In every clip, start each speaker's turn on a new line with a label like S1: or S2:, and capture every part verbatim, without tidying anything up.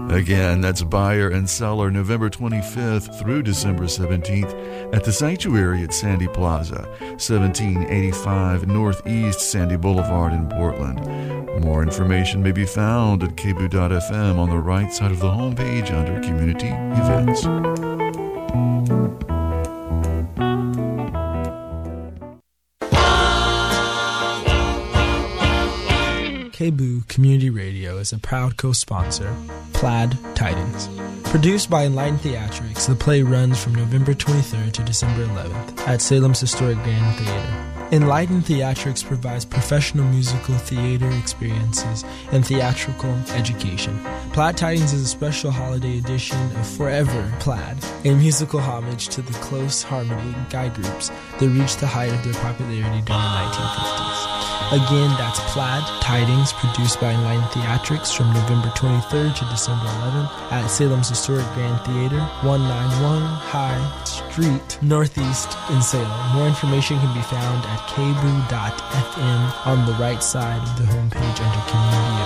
S1: Again, that's buyer and seller November twenty-fifth through December seventeenth at the Sanctuary at Sandy Plaza, seventeen eighty-five Northeast Sandy Boulevard in Portland. More information may be found at k b o o dot f m on the right side of the homepage under Community Events.
S2: K B O O Community Radio is a proud co-sponsor. Plaid Tidings. Produced by Enlightened Theatrics, the play runs from November twenty-third to December eleventh at Salem's Historic Grand Theater. Enlightened Theatrics provides professional musical theater experiences and theatrical education. Plaid Tidings is a special holiday edition of Forever Plaid, a musical homage to the close harmony guy groups that reached the height of their popularity during the nineteen fifties. Again, that's Plaid Tidings, produced by Enlightened Theatrics from November twenty-third to December eleventh at Salem's Historic Grand Theater, one ninety-one High Street, Northeast in Salem. More information can be found at k b o o dot f m on the right side of the homepage under Community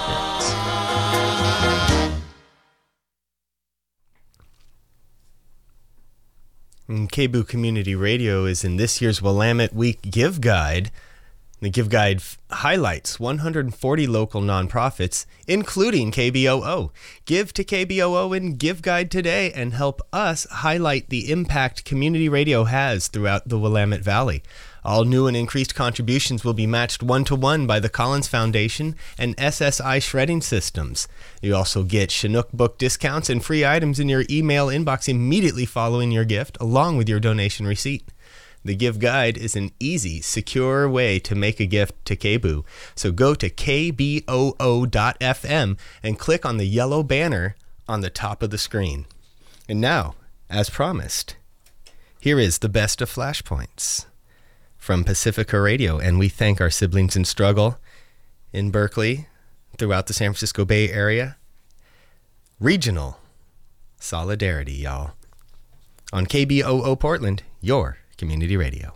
S2: Events.
S3: And K B O O Community Radio is in this year's Willamette Week Give Guide. The Give Guide f- highlights one hundred forty local nonprofits, including K B O O. Give to K B O O in Give Guide today and help us highlight the impact community radio has throughout the Willamette Valley. All new and increased contributions will be matched one-to-one by the Collins Foundation and S S I Shredding Systems. You also get Chinook book discounts and free items in your email inbox immediately following your gift, along with your donation receipt. The Give Guide is an easy, secure way to make a gift to K B O O. So go to k b o o dot f m and click on the yellow banner on the top of the screen. And now, as promised, here is the best of Flashpoints from Pacifica Radio, and we thank our siblings in struggle in Berkeley, throughout the San Francisco Bay Area. Regional solidarity, y'all. On K B O O Portland, your community radio.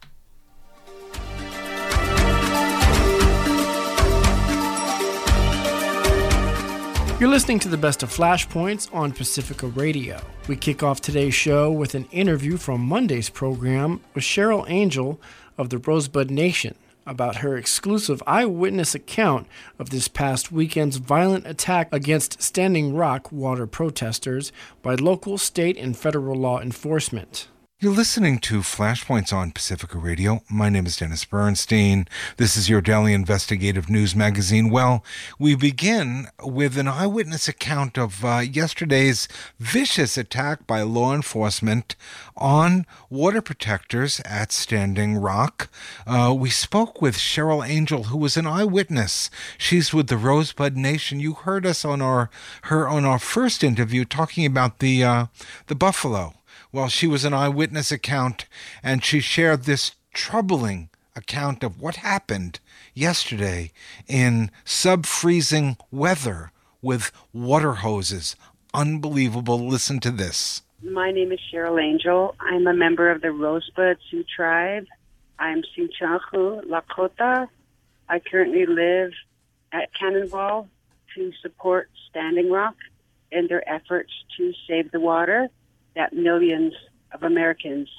S4: You're listening to the best of Flashpoints on Pacifica Radio. We kick off today's show with an interview from Monday's program with Cheryl Angel of the Rosebud Nation about her exclusive eyewitness account of this past weekend's violent attack against Standing Rock water protesters by local, state, and federal law enforcement.
S5: You're listening to Flashpoints on Pacifica Radio. My name is Dennis Bernstein. This is your daily investigative news magazine. Well, we begin with an eyewitness account of uh, yesterday's vicious attack by law enforcement on water protectors at Standing Rock. Uh, we spoke with Cheryl Angel, who was an eyewitness. She's with the Rosebud Nation. You heard us on our her on our first interview talking about the uh, the buffalo. Well, she was an eyewitness account, and she shared this troubling account of what happened yesterday in sub-freezing weather with water hoses. Unbelievable. Listen to this.
S6: My name is Cheryl Angel. I'm a member of the Rosebud Sioux Tribe. I'm Siuchaku Lakota. I currently live at Cannonball to support Standing Rock in their efforts to save the water that millions of Americans.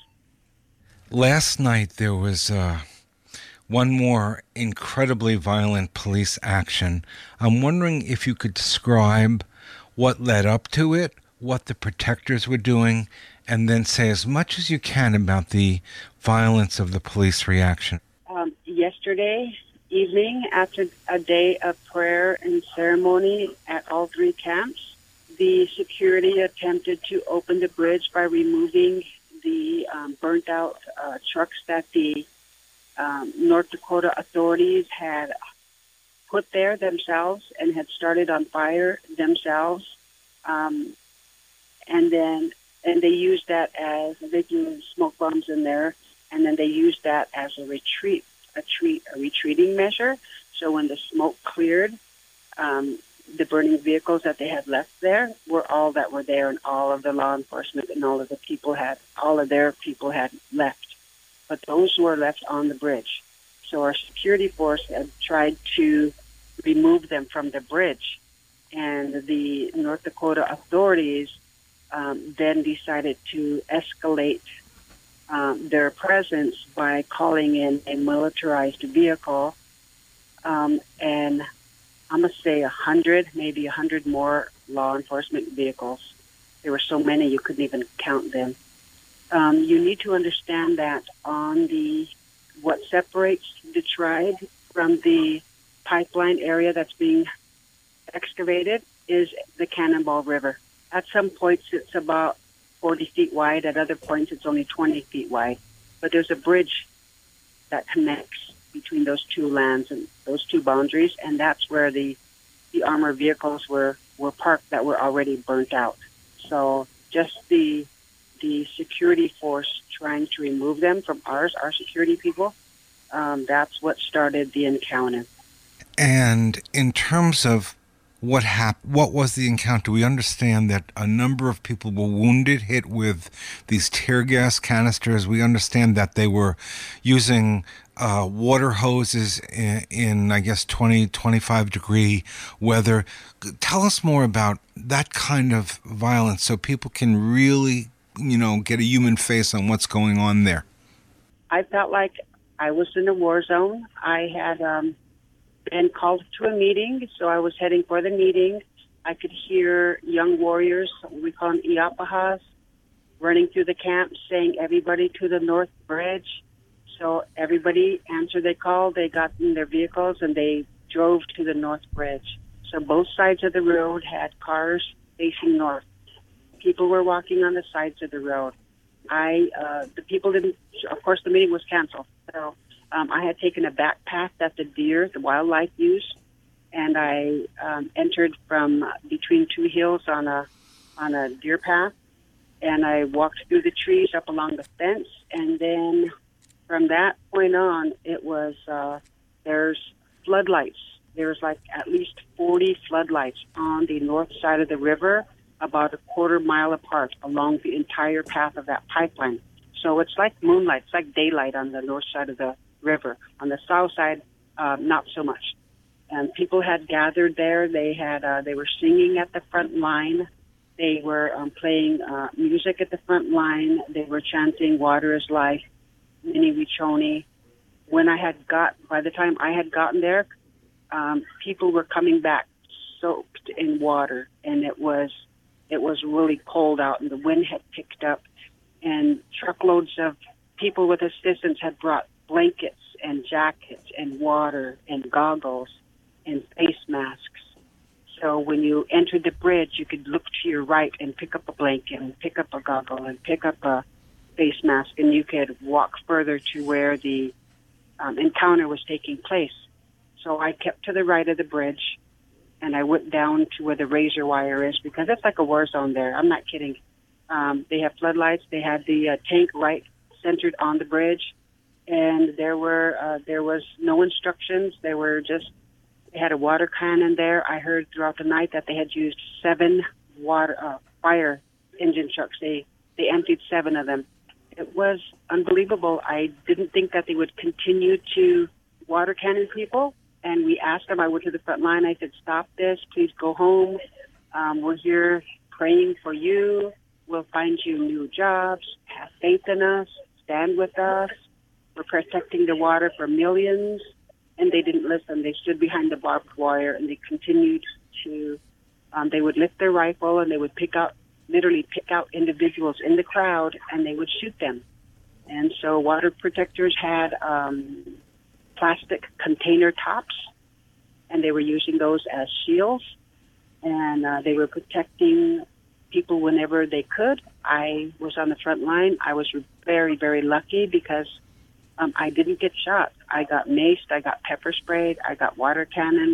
S5: Last night there was uh, one more incredibly violent police action. I'm wondering if you could describe what led up to it, what the protectors were doing, and then say as much as you can about the violence of the police reaction.
S6: Um, yesterday evening, after a day of prayer and ceremony at all three camps, the security attempted to open the bridge by removing the um, burnt-out uh, trucks that the um, North Dakota authorities had put there themselves and had started on fire themselves. Um, and then and they used that as, they threw smoke bombs in there, and then they used that as a retreat, a, treat, a retreating measure. So when the smoke cleared, um, the burning vehicles that they had left there were all that were there, and all of the law enforcement and all of the people had, all of their people had left. But those were left on the bridge. So our security force had tried to remove them from the bridge. and the North Dakota authorities um, then decided to escalate um, their presence by calling in a militarized vehicle, um, and I'm going to say a hundred, maybe a hundred more law enforcement vehicles. There were so many you couldn't even count them. Um, you need to understand that on the what separates the tribe from the pipeline area that's being excavated is the Cannonball River. At some points, it's about forty feet wide. At other points, it's only twenty feet wide. But there's a bridge that connects between those two lands and those two boundaries, and that's where the, the armored vehicles were, were parked that were already burnt out. So just the the security force trying to remove them from ours, our security people, um, that's what started the encounter.
S5: And in terms of what happened, what was the encounter? We understand that a number of people were wounded, hit with these tear gas canisters. We understand that they were using uh, water hoses in, in, I guess, twenty, twenty-five degree weather. Tell us more about that kind of violence so people can really, you know, get a human face on what's going on there.
S6: I felt like I was in a war zone. I had um, been called to a meeting, so I was heading for the meeting. I could hear young warriors, we call them Iapahas, running through the camp saying, everybody to the North Bridge. So everybody answered their call. They got in their vehicles and they drove to the North Bridge. So both sides of the road had cars facing north. People were walking on the sides of the road. I, uh, the people didn't, of course the meeting was canceled. So um, I had taken a back path that the deer, the wildlife use, and I um, entered from between two hills on a, on a deer path, and I walked through the trees up along the fence, and then from that point on, it was, uh, there's floodlights. There's like at least forty floodlights on the north side of the river, about a quarter mile apart along the entire path of that pipeline. So it's like moonlight, it's like daylight on the north side of the river. On the south side, uh, not so much. And people had gathered there. They had, uh, they were singing at the front line. They were um, playing uh, music at the front line. They were chanting "Water is life," Mini Wichoni. When I had got, by the time I had gotten there, um, people were coming back soaked in water, and it was It was really cold out, and the wind had picked up, and truckloads of people with assistance had brought blankets and jackets and water and goggles and face masks. So when you entered the bridge, you could look to your right and pick up a blanket and pick up a goggle and pick up a face mask, and you could walk further to where the um, encounter was taking place. So I kept to the right of the bridge, and I went down to where the razor wire is, because it's like a war zone there. I'm not kidding. Um, they have floodlights. They had the uh, tank right centered on the bridge, and there were uh, there was no instructions. They were just they had a water cannon there. I heard throughout the night that they had used seven water uh, fire engine trucks. They they emptied seven of them. It was unbelievable. I didn't think that they would continue to water cannon people. And we asked them, I went to the front line, I said, stop this, please go home. Um, we're here praying for you. We'll find you new jobs. Have faith in us. Stand with us. We're protecting the water for millions. And they didn't listen. They stood behind the barbed wire, and they continued to, um, they would lift their rifle, and they would pick out, literally pick out individuals in the crowd, and they would shoot them. And so water protectors had um, plastic container tops, and they were using those as shields, and uh, they were protecting people whenever they could. I was on the front line. I was very, very lucky because um, I didn't get shot. I got maced, I got pepper sprayed, I got water cannoned.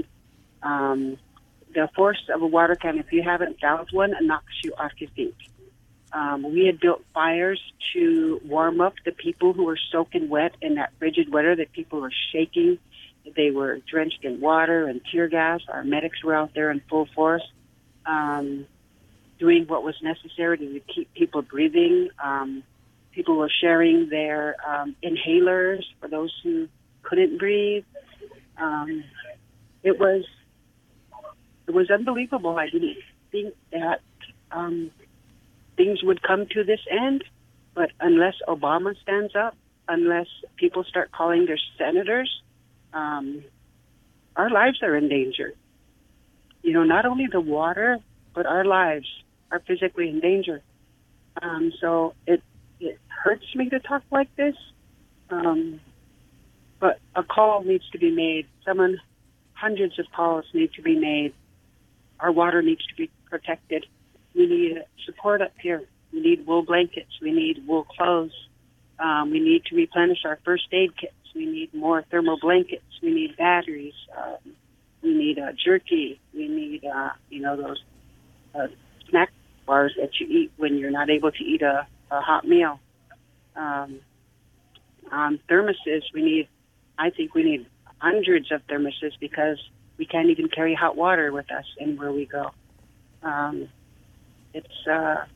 S6: Um, the force of a water cannon, if you haven't felt one, it knocks you off your feet. Um, we had built fires to warm up the people who were soaking wet in that frigid weather, that people were shaking. They were drenched in water and tear gas. Our medics were out there in full force, um, doing what was necessary to keep people breathing. Um, people were sharing their um, inhalers for those who couldn't breathe. Um, it was it was unbelievable. I didn't think that um, things would come to this end, but unless Obama stands up, unless people start calling their senators, um, our lives are in danger. You know, not only the water, but our lives are physically in danger. Um, so it it hurts me to talk like this, um, but a call needs to be made. Someone, hundreds of calls need to be made. Our water needs to be protected. We need support up here. We need wool blankets. We need wool clothes. Um, we need to replenish our first aid kits. We need more thermal blankets. We need batteries. Um, we need uh, jerky. We need, uh, you know, those uh, snack bars that you eat when you're not able to eat a, a hot meal. Um, um, thermoses, we need, I think we need hundreds of thermoses because we can't even carry hot water with us anywhere we go. Um, it's, uh,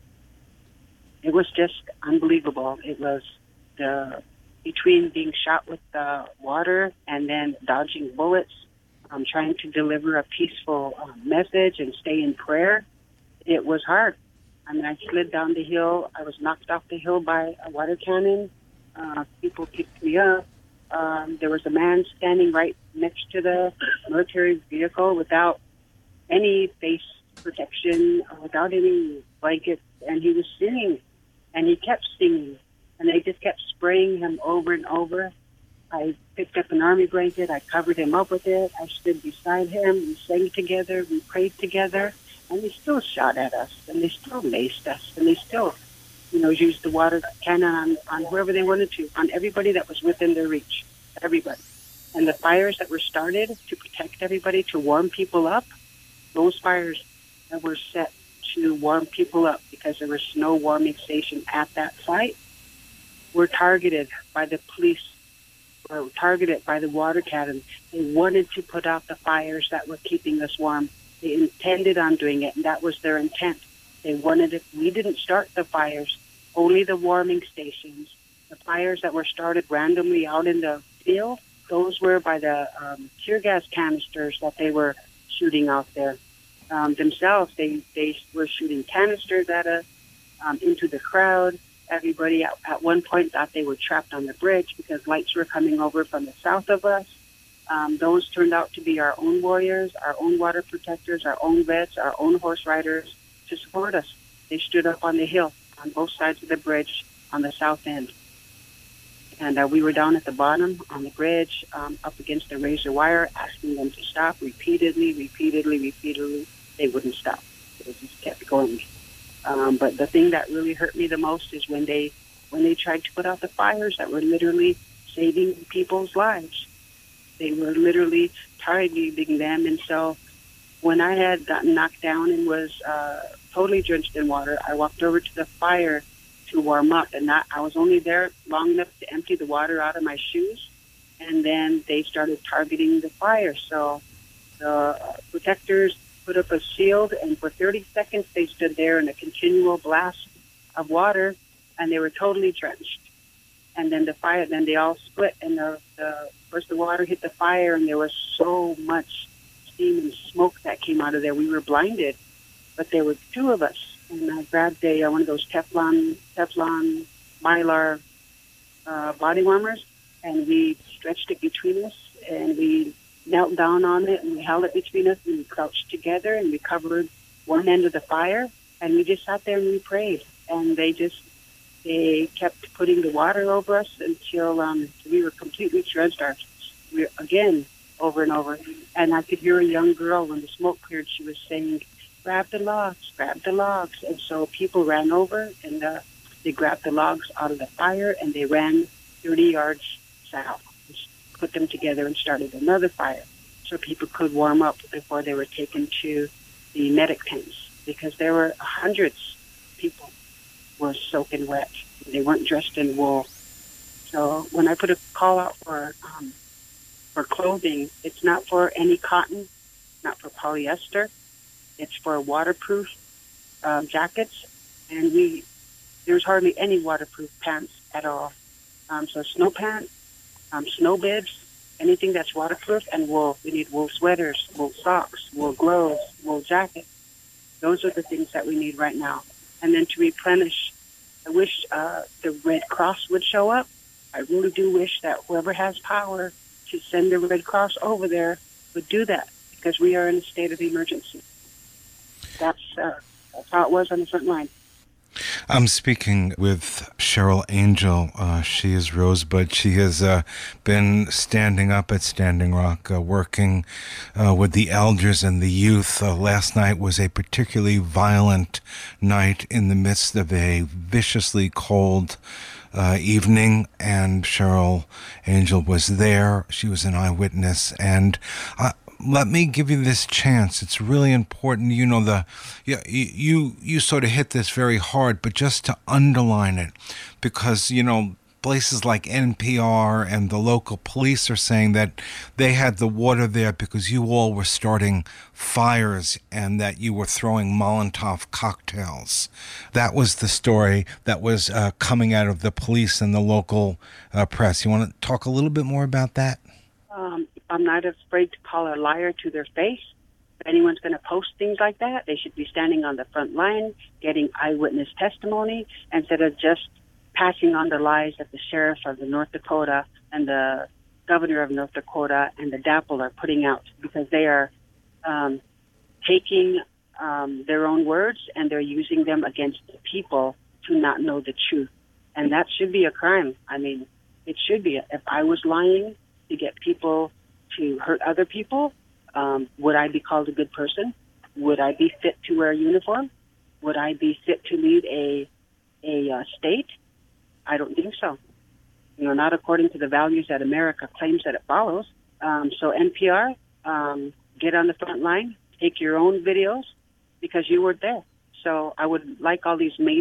S6: it was just unbelievable. It was the, between being shot with the water and then dodging bullets, um, trying to deliver a peaceful uh, message and stay in prayer. It was hard. I mean, I slid down the hill. I was knocked off the hill by a water cannon. Uh, people picked me up. Um, there was a man standing right next to the military vehicle without any face protection, without any blankets, and he was singing, and he kept singing, and they just kept spraying him over and over. I picked up an army blanket. I covered him up with it. I stood beside him. We sang together. We prayed together. And they still shot at us, and they still laced us, and they still, you know, used the water cannon on, on whoever they wanted to, on everybody that was within their reach, everybody. And the fires that were started to protect everybody, to warm people up, those fires that were set to warm people up because there was no warming station at that site, were targeted by the police, were targeted by the water cannon. They wanted to put out the fires that were keeping us warm. They intended on doing it, and that was their intent. They wanted it. We didn't start the fires, only the warming stations. The fires that were started randomly out in the field, those were by the um, tear gas canisters that they were shooting out there. Um, themselves, they, they were shooting canisters at us, um, into the crowd. Everybody at, at one point thought they were trapped on the bridge because lights were coming over from the south of us. Um, those turned out to be our own warriors, our own water protectors, our own vets, our own horse riders to support us. They stood up on the hill on both sides of the bridge on the south end. And uh, we were down at the bottom on the bridge um, up against the razor wire, asking them to stop repeatedly, repeatedly, repeatedly. They wouldn't stop. They just kept going. Um, but the thing that really hurt me the most is when they when they tried to put out the fires that were literally saving people's lives. They were literally targeting them. And so when I had gotten knocked down and was uh, totally drenched in water, I walked over to the fire to warm up. And that, I was only there long enough to empty the water out of my shoes. And then they started targeting the fire. So the protectors put up a shield, and for thirty seconds they stood there in a continual blast of water, and they were totally drenched. And then the fire, then they all split, and the, the first the water hit the fire, and there was so much steam and smoke that came out of there. We were blinded, but there were two of us, and I grabbed a uh, one of those Teflon Teflon Mylar uh, body warmers, and we stretched it between us, and we knelt down on it, and we held it between us, and we crouched together, and we covered one end of the fire, and we just sat there and we prayed, and they just They kept putting the water over us until um, we were completely drenched. Our, we, again, over and over. And I could hear a young girl, when the smoke cleared, she was saying, grab the logs, grab the logs. And so people ran over, and uh, they grabbed the logs out of the fire, and they ran thirty yards south, put them together, and started another fire so people could warm up before they were taken to the medic tents, because there were hundreds of people were soaking wet. They weren't dressed in wool. So when I put a call out for um, for clothing, it's not for any cotton, not for polyester. It's for waterproof um, jackets, and we there's hardly any waterproof pants at all. Um, so snow pants, um, snow bibs, anything that's waterproof, and wool. We need wool sweaters, wool socks, wool gloves, wool jackets. Those are the things that we need right now. And then to replenish, I wish uh, the Red Cross would show up. I really do wish that whoever has power to send the Red Cross over there would do that, because we are in a state of emergency. That's, uh, that's how it was on the front line.
S5: I'm speaking with Cheryl Angel. Uh, she is Rosebud. She has uh, been standing up at Standing Rock, uh, working uh, with the elders and the youth. Uh, last night was a particularly violent night in the midst of a viciously cold uh, evening, and Cheryl Angel was there. She was an eyewitness, and uh, let me give you this chance. It's really important. You know, the you, you you sort of hit this very hard, but just to underline it, because, you know, places like N P R and the local police are saying that they had the water there because you all were starting fires and that you were throwing Molotov cocktails. That was the story that was uh, coming out of the police and the local uh, press. You want to talk a little bit more about that?
S6: Um, I'm not afraid to call a liar to their face. If anyone's going to post things like that, they should be standing on the front line, getting eyewitness testimony, instead of just passing on the lies that the sheriff of the North Dakota and the governor of North Dakota and the D A P L are putting out, because they are um, taking um, their own words and they're using them against the people to not know the truth. And that should be a crime. I mean, it should be. If I was lying to get people to hurt other people, um, would I be called a good person? Would I be fit to wear a uniform? Would I be fit to lead a a uh, state? I don't think so. You know, not according to the values that America claims that it follows. Um, so N P R, um, get on the front line, take your own videos, because you were there. So I would like all these major